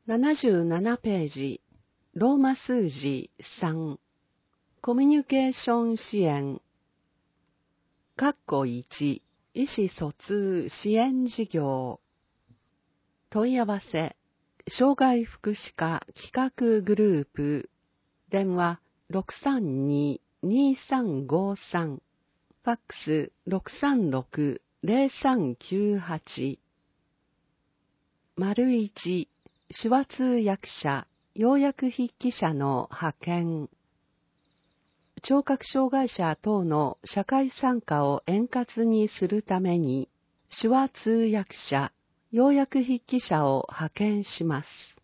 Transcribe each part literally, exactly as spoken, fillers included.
ななじゅうななページ、ローマ数字さん、コミュニケーション支援。括弧いち、意思疎通支援事業。問い合わせ、障害福祉課企画グループ、電話 ろくさんに にさんごさん、ファックス ろくさんろく ぜろさんきゅうはち。丸いち、手話通訳者、要約筆記者の派遣。聴覚障害者等の社会参加を円滑にするために、手話通訳者、要約筆記者を派遣します。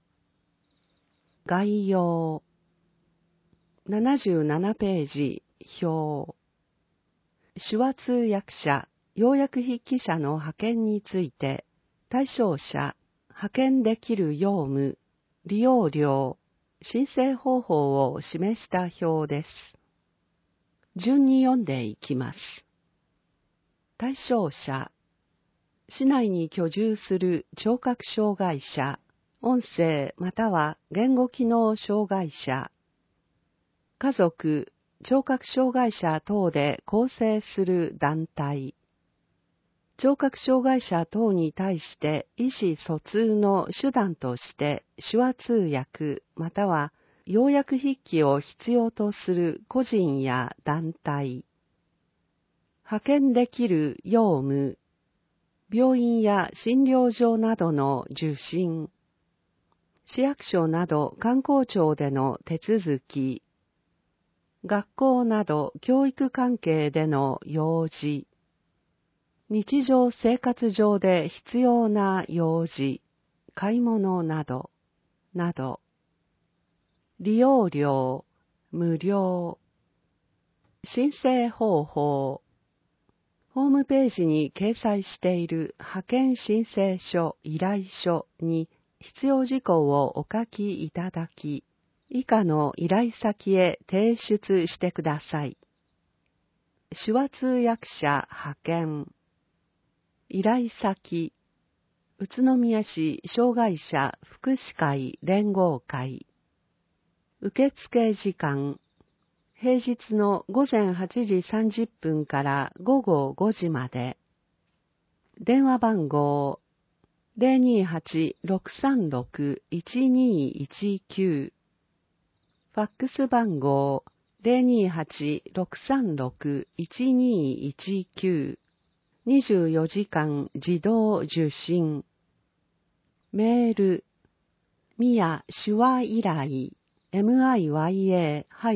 概要。ななじゅうななページ、表。手話通訳者、要約筆記者の派遣について、対象者、派遣できる業務、利用料、申請方法を示した表です。順に読んでいきます。対象者、市内に居住する聴覚障害者、音声または言語機能障害者、家族、聴覚障害者等で構成する団体、聴覚障害者等に対して意思疎通の手段として手話通訳または要約筆記を必要とする個人や団体、派遣できる用務、病院や診療所などの受診、市役所など官公庁での手続き、学校など教育関係での用事、日常生活上で必要な用事、買い物など、など。利用料、無料。申請方法。ホームページに掲載している派遣申請書依頼書に必要事項をお書きいただき、以下の依頼先へ提出してください。手話通訳者派遣。依頼先、宇都宮市障害者福祉会連合会。受付時間、平日の午前はちじさんじゅっぷんから午後ごじまで。電話番号、ゼロにはち ろくさんろく いちにいちきゅう。ファックス番号、ゼロにはち ろくさんろく いちにいちきゅう。にじゅうよじかん自動受信。メール、ミヤ手話依頼、ミヤ-シ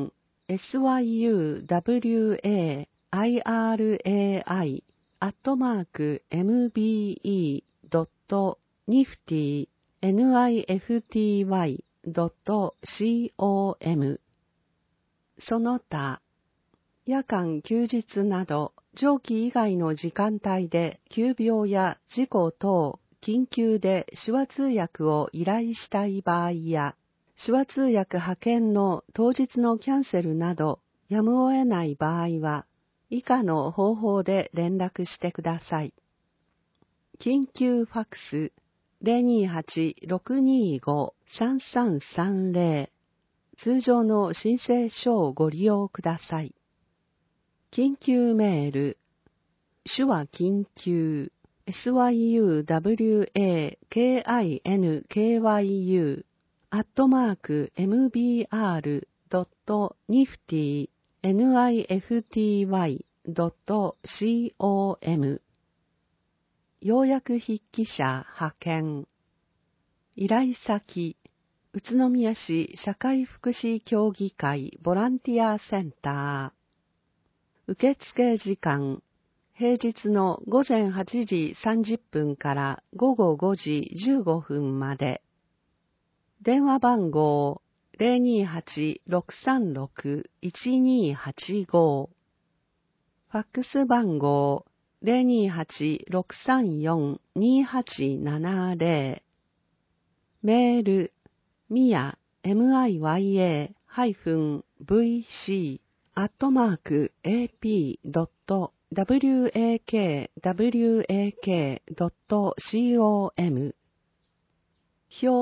ュワイライ、アットマーク、エムビーイードットニフティ、ニフティワイドットコム。その他、夜間休日など、上記以外の時間帯で急病や事故等、緊急で手話通訳を依頼したい場合や、手話通訳派遣の当日のキャンセルなど、やむを得ない場合は、以下の方法で連絡してください。緊急ファックス ゼロにはち ろくにご さんさんさんゼロ。通常の申請書をご利用ください。緊急メール、手話緊急、シュワキンキュー、アットマーク、エムビーアールドットニフティ、ニフティワイドットコム。要約筆記者派遣。依頼先、宇都宮市社会福祉協議会ボランティアセンター。受付時間、平日の午前はちじさんじゅっぷんから午後ごじじゅうごふんまで。電話番号 ゼロにはち ろくさんろく いちにはちご。ファックス番号 ゼロにはち ろくさんよん にはちななゼロ。メール、ミヤ、ミヤ-ブイシー、アットマーク、エーピードットワクワクドットコム。表、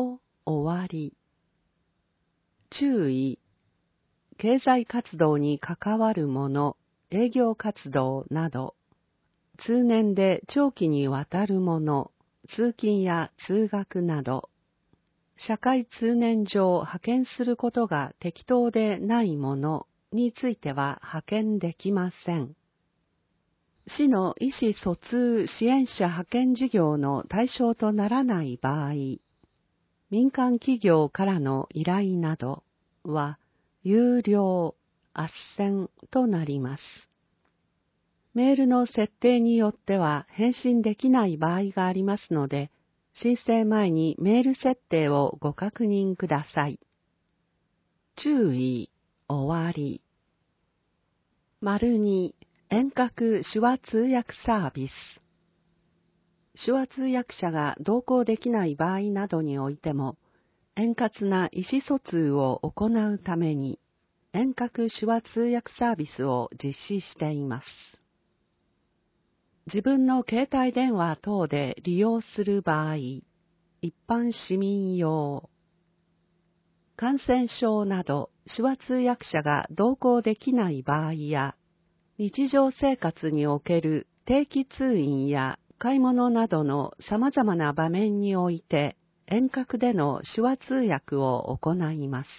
終わり。注意。経済活動に関わるもの、営業活動など、通年で長期にわたるもの、通勤や通学など、社会通念上派遣することが適当でないものについては派遣できません。市の意思疎通支援者派遣事業の対象とならない場合、民間企業からの依頼などは有料、斡旋となります。メールの設定によっては返信できない場合がありますので、申請前にメール設定をご確認ください。注意、終わり。丸に、遠隔手話通訳サービス。手話通訳者が同行できない場合などにおいても、円滑な意思疎通を行うために、遠隔手話通訳サービスを実施しています。自分の携帯電話等で利用する場合、一般市民用、感染症など手話通訳者が同行できない場合や、日常生活における定期通院や買い物などの様々な場面において、遠隔での手話通訳を行います。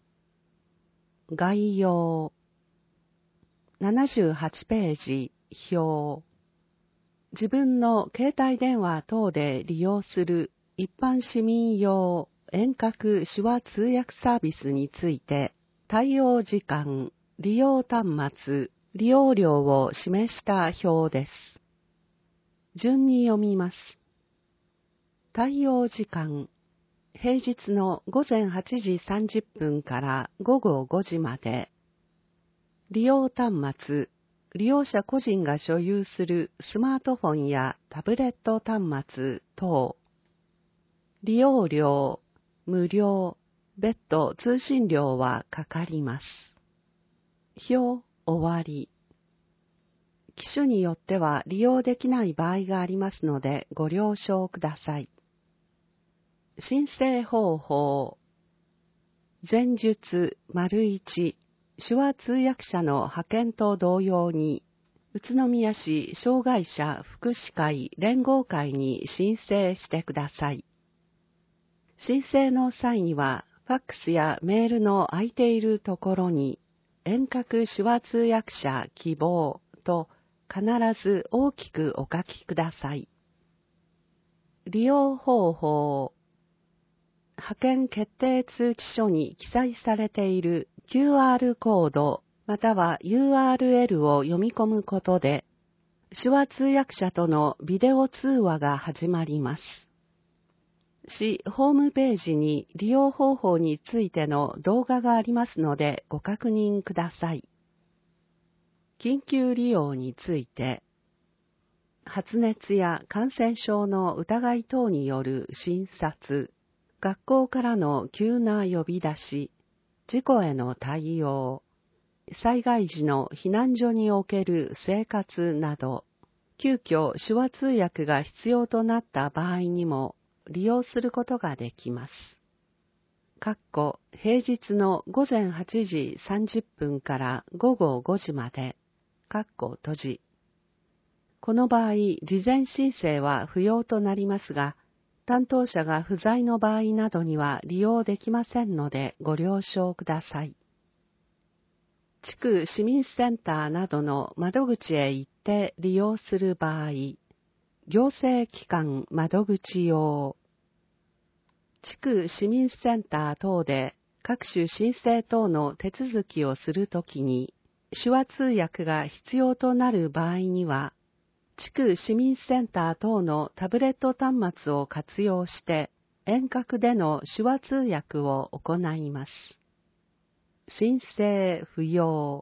概要。ななじゅうはちページ、表。自分の携帯電話等で利用する一般市民用遠隔手話通訳サービスについて、対応時間、利用端末、利用料を示した表です。順に読みます。対応時間、平日のごぜんはちじさんじゅっぷんからごごごじまで。利用端末、利用者個人が所有するスマートフォンやタブレット端末等。利用料、無料、別途通信料はかかります。表、終わり。機種によっては利用できない場合がありますのでご了承ください。申請方法。前述丸いち、手話通訳者の派遣と同様に、宇都宮市障害者福祉会連合会に申請してください。申請の際には、ファックスやメールの空いているところに、遠隔手話通訳者希望と必ず大きくお書きください。利用方法。派遣決定通知書に記載されている キューアール コードまたは ユーアールエル を読み込むことで、手話通訳者とのビデオ通話が始まります。市ホームページに利用方法についての動画がありますのでご確認ください。緊急利用について、発熱や感染症の疑い等による診察、学校からの急な呼び出し、事故への対応、災害時の避難所における生活など、急遽手話通訳が必要となった場合にも利用することができます。かっこ平日のごぜんはちじさんじゅっぷんからごごごじまで、かっこ閉じ。この場合、事前申請は不要となりますが、担当者が不在の場合などには利用できませんのでご了承ください。地区市民センターなどの窓口へ行って利用する場合、行政機関窓口用、地区市民センター等で各種申請等の手続きをするときに、手話通訳が必要となる場合には、地区市民センター等のタブレット端末を活用して遠隔での手話通訳を行います。申請不要。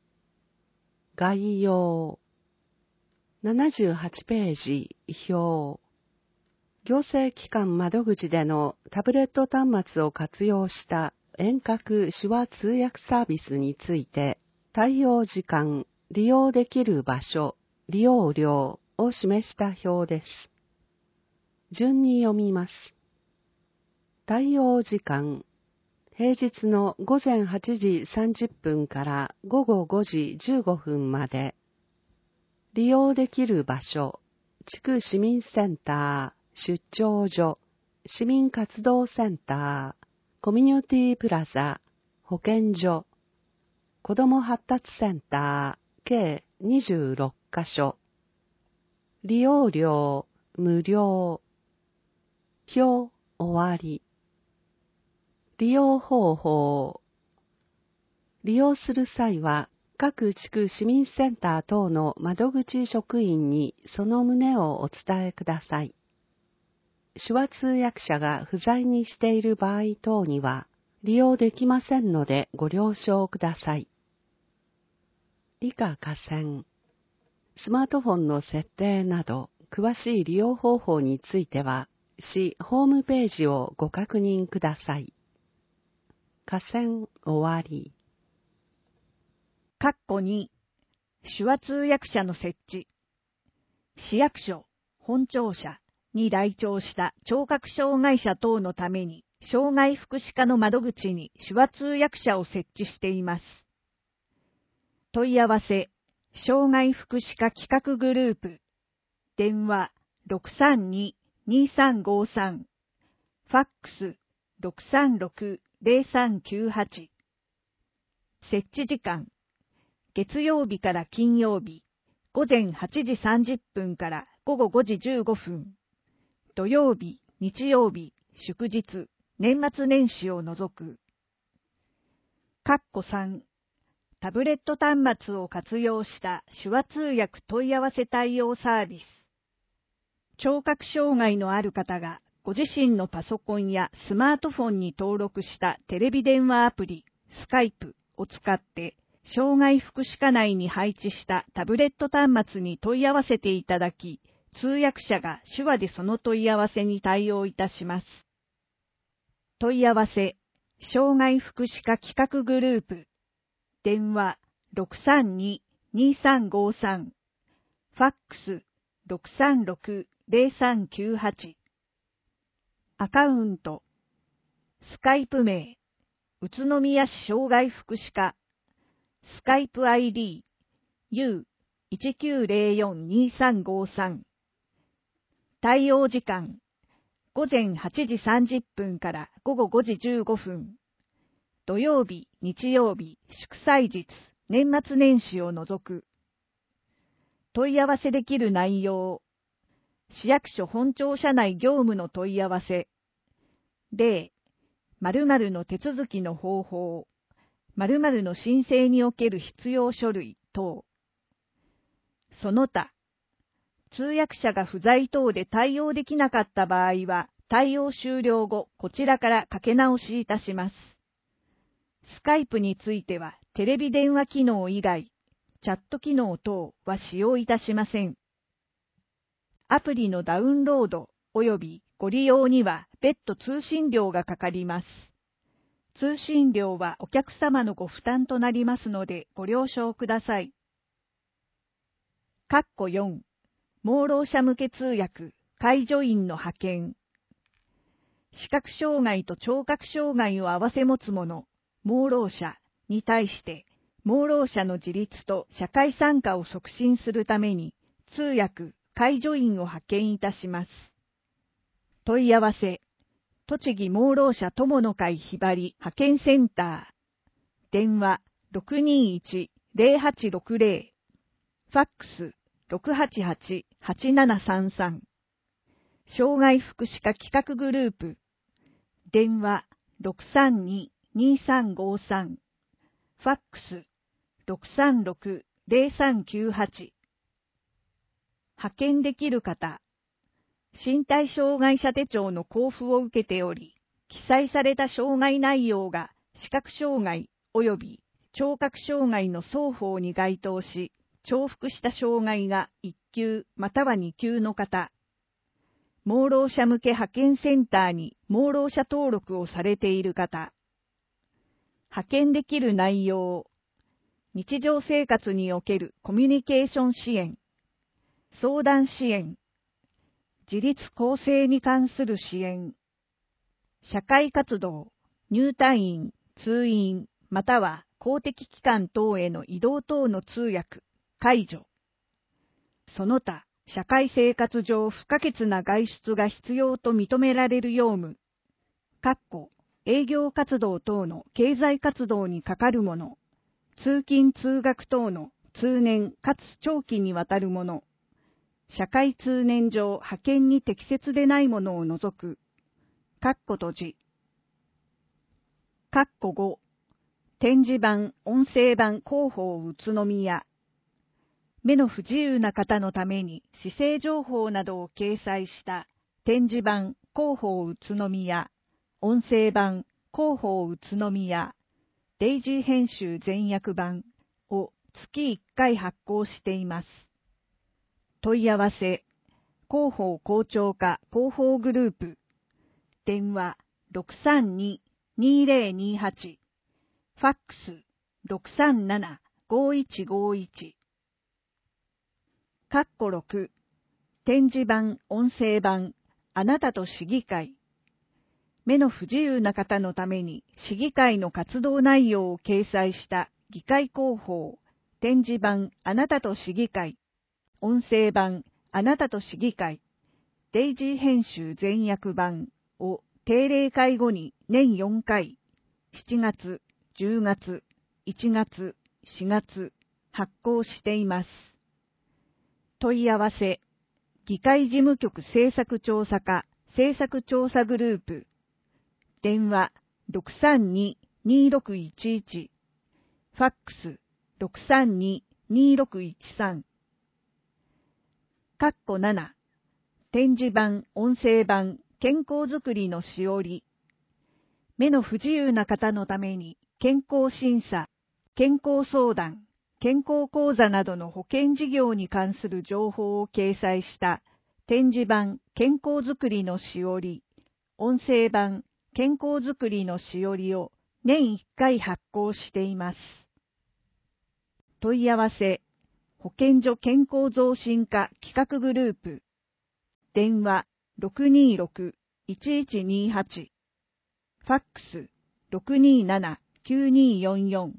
概要。ななじゅうはちページ、表。行政機関窓口でのタブレット端末を活用した遠隔手話通訳サービスについて、対応時間、利用できる場所、利用料を示した表です。順に読みます。 対応時間、平日のごぜんはちじさんじゅっぷんからごごごじじゅうごふんまで。利用できる場所、地区市民センター、出張所、市民活動センター、コミュニティプラザ、保健所、子ども発達センター、計にじゅうろっかしょ。利用料、無料。表、終わり。利用方法。利用する際は、各地区市民センター等の窓口職員にその旨をお伝えください。手話通訳者が不在にしている場合等には利用できませんのでご了承ください。以下下線。スマートフォンの設定など詳しい利用方法については、市ホームページをご確認ください。下線終わり。 括弧に、手話通訳者の設置。市役所、本庁舎に来庁した聴覚障害者等のために、障害福祉課の窓口に手話通訳者を設置しています。問い合わせ、障害福祉課企画グループ。電話 ろくさんに にさんごさん。ファックス ろくさんろく ゼロさんきゅうはち。設置時間。月曜日から金曜日、ごぜんはちじさんじゅっぷんからごごごじじゅうごふん。土曜日、日曜日、祝日、年末年始を除く。括弧さん。タブレット端末を活用した手話通訳問い合わせ対応サービス。聴覚障害のある方がご自身のパソコンやスマートフォンに登録したテレビ電話アプリ、スカイプを使って、障害福祉課内に配置したタブレット端末に問い合わせていただき、通訳者が手話でその問い合わせに対応いたします。問い合わせ、障害福祉課企画グループ。電話 ろくさんに にさんごさん。ファックス ろくさんろく ゼロさんきゅうはち。アカウント。スカイプ名。宇都宮市障害福祉課。スカイプ アイディー ユーいちきゅうゼロよんにさんごさん。対応時間。ごぜんはちじさんじゅっぷんからごごごじじゅうごふん。土曜日、日曜日、祝祭日、年末年始を除く。問い合わせできる内容。市役所本庁舎内業務の問い合わせ。例、〇〇の手続きの方法。〇〇の申請における必要書類等。その他、通訳者が不在等で対応できなかった場合は、対応終了後、こちらからかけ直しいたします。スカイプについては、テレビ電話機能以外、チャット機能等は使用いたしません。アプリのダウンロード及びご利用には別途通信料がかかります。通信料はお客様のご負担となりますのでご了承ください。括弧よん、盲ろう者向け通訳、介助員の派遣。視覚障害と聴覚障害を併せ持つ者、盲ろう者に対して、盲ろう者の自立と社会参加を促進するために、通訳、介助員を派遣いたします。問い合わせ。栃木盲ろう者友の会ひばり派遣センター。電話 ろくにいち ゼロはちろくゼロ。ファックス ろくはちはち はちななさんさん。障害福祉課企画グループ。電話 ろくさんに にさんごさん。ファックス ろくさんろく ゼロさんきゅうはち。派遣できる方。身体障害者手帳の交付を受けており、記載された障害内容が視覚障害及び聴覚障害の双方に該当し、重複した障害がいっきゅうまたはにきゅうの方、盲ろう者向け派遣センターに盲ろう者登録をされている方、派遣できる内容、日常生活におけるコミュニケーション支援、相談支援、自立構成に関する支援。 社会活動、入退院、通院、または公的機関等への移動等の通訳、解除。その他、社会生活上不可欠な外出が必要と認められる業務、括弧営業活動等の経済活動にかかるもの、通勤通学等の通年かつ長期にわたるもの、社会通念上派遣に適切でないものを除く、括弧閉じ。括弧ご、展示板、音声版広報宇都宮。目の不自由な方のために姿勢情報などを掲載した展示板、広報宇都宮、音声版、広報宇都宮、デイジー編集全訳版を月いっかい発行しています。問い合わせ、広報校長課広報グループ、電話 ろくさんに にーぜろにーはち、ファックス ろくさんなな ごいちごいち。括弧ろく、展示版、音声版、あなたと市議会。目の不自由な方のために市議会の活動内容を掲載した議会広報、展示版、あなたと市議会、音声版、あなたと市議会、デイジー編集全訳版を定例会後に年よんかい、しちがつ、じゅうがつ、いちがつ、しがつ、発行しています。問い合わせ、議会事務局政策調査課政策調査グループ、電話 ろくさんに にーろくいちいち、ファックス ろくさんに にーろくいちさん。括弧なな、展示版、音声版、健康づくりのしおり。目の不自由な方のために健康審査、健康相談、健康講座などの保険事業に関する情報を掲載した展示版健康づくりのしおり、音声版健康づくりのしおりを年いっかい発行しています。問い合わせ、保健所健康増進課企画グループ、電話 ろくにーろく いちいちにーはち、ファックス ろくにーなな きゅうにーよんよん。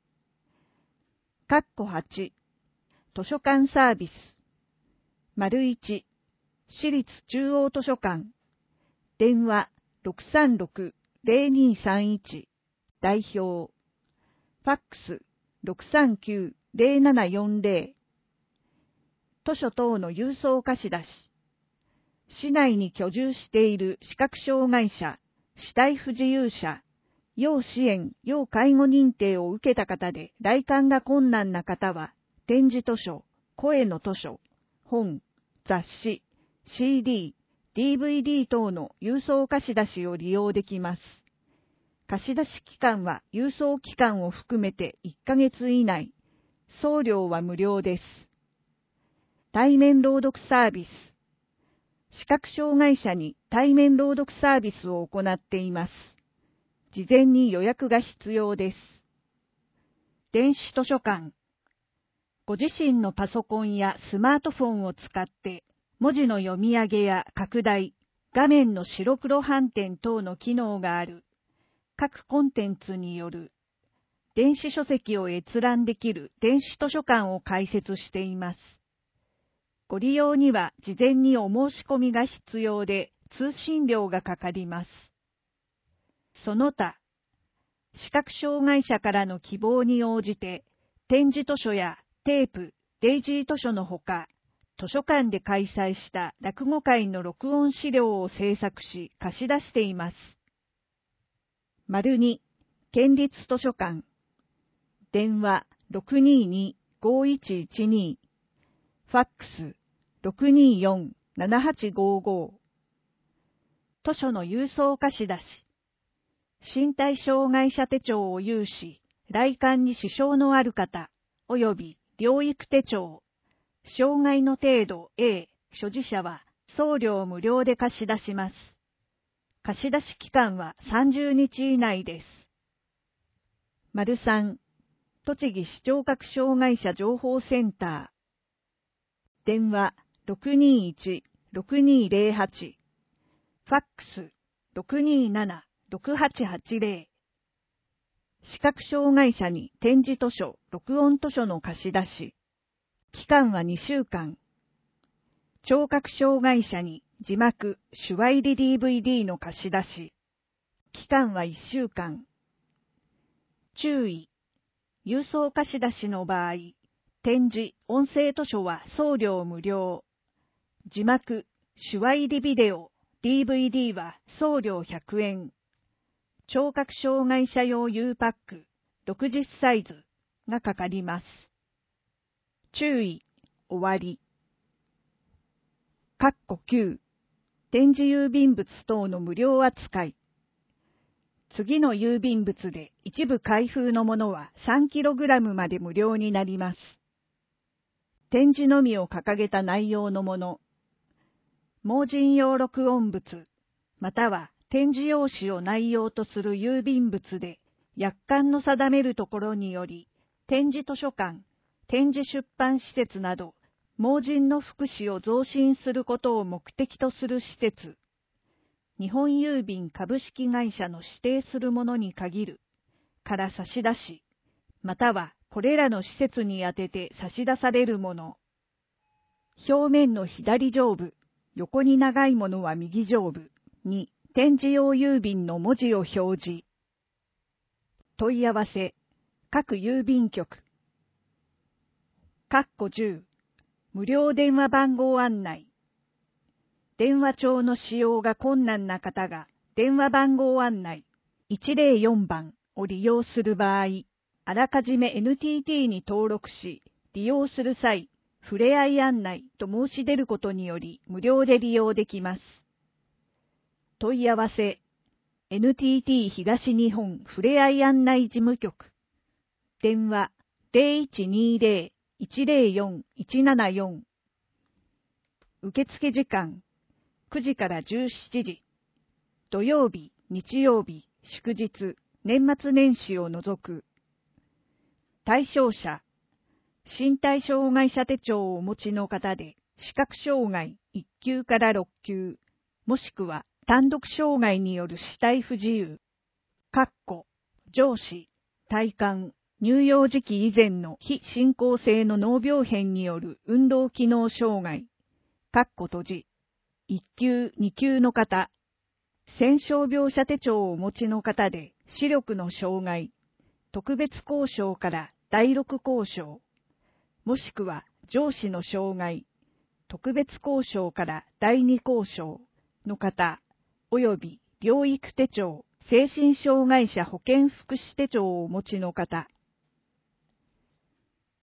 括弧はち、図書館サービス。丸いち、私立中央図書館。電話 ろくさんろく ぜろにーさんいち、代表。ファックス ろくさんきゅう ぜろななよんぜろ。図書等の郵送貸し出し。市内に居住している視覚障害者、肢体不自由者、要支援・要介護認定を受けた方で来館が困難な方は、点字図書、声の図書、本、雑誌、シーディー、ディーブイディー 等の郵送貸し出しを利用できます。貸し出し期間は郵送期間を含めていっかげつ以内。送料は無料です。対面朗読サービス。視覚障害者に対面朗読サービスを行っています。事前に予約が必要です。電子図書館。ご自身のパソコンやスマートフォンを使って文字の読み上げや拡大、画面の白黒反転等の機能がある各コンテンツによる電子書籍を閲覧できる電子図書館を開設しています。ご利用には事前にお申し込みが必要で通信料がかかります。その他、視覚障害者からの希望に応じて、点字図書やテープ、デイジー図書のほか、図書館で開催した落語会の録音資料を制作し貸し出しています。丸に、県立図書館。電話 ろくにーに ごいちいちに、ファックス ろくにーよん ななはちごご。図書の郵送貸し出し。身体障害者手帳を有し、来館に支障のある方、及び療育手帳、障害の程度 A、所持者は送料無料で貸し出します。貸し出し期間はさんじゅうにち以内です。丸さん、栃木視聴覚障害者情報センター。電話 ろくにーいち ろくにーぜろはち、ファックスろくにーななーろくはちはちぜろ。視覚障害者に点字図書、録音図書の貸し出し。期間はにしゅうかん。聴覚障害者に字幕、手話入り ディーブイディー の貸し出し。期間はいっしゅうかん。注意。郵送貸し出しの場合、点字、音声図書は送料無料。字幕、手話入りビデオ、ディーブイディー は送料ひゃくえん。聴覚障害者用 U パックろくじゅっサイズがかかります。注意、終わり。括弧きゅう、点字郵便物等の無料扱い。次の郵便物で一部開封のものは さんキログラム まで無料になります。点字のみを掲げた内容のもの、盲人用録音物、または点字用紙を内容とする郵便物で、約款の定めるところにより、点字図書館、点字出版施設など、盲人の福祉を増進することを目的とする施設、日本郵便株式会社の指定するものに限る、から差し出し、またはこれらの施設に宛てて差し出されるもの。表面の左上部、横に長いものは右上部に、点字用郵便の文字を表示。問い合わせ、各郵便局。括弧じゅう、無料電話番号案内。電話帳の使用が困難な方が電話番号案内いちぜろよんばんを利用する場合、あらかじめ エヌティーティー に登録し、利用する際、ふれあい案内と申し出ることにより無料で利用できます。問い合わせ、エヌティーティー 東日本ふれあい案内事務局。電話 ゼロいちにゼロ いちゼロよん いちななよん。受付時間くじからじゅうしちじ。土曜日、日曜日、祝日、年末年始を除く。対象者、身体障害者手帳をお持ちの方で、視覚障害いっきゅうからろっきゅう、もしくは単独障害による視体不自由、括弧、上肢、体幹、乳幼児期以前の非進行性の脳病変による運動機能障害、括弧閉じ、いっきゅう、にきゅうの方、戦傷病者手帳をお持ちの方で視力の障害、特別交渉からだいろく交渉、もしくは上肢の障害、特別交渉からだいに交渉の方、および療育手帳、精神障害者保健福祉手帳をお持ちの方、